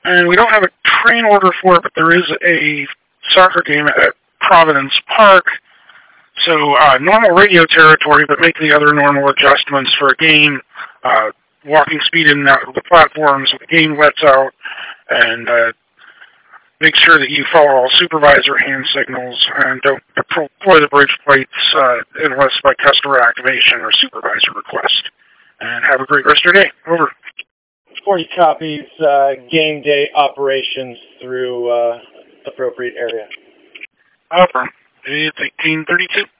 And we don't have a train order for it, but there is a soccer game at Providence Park. So normal radio territory, but make the other normal adjustments for a game. Walking speed in and out of the platforms, the game lets out, and make sure that you follow all supervisor hand signals and don't deploy the bridge plates unless by customer activation or supervisor request. And have a great rest of your day. Over. 40 copies, game day operations through appropriate area. Over. It's 1832.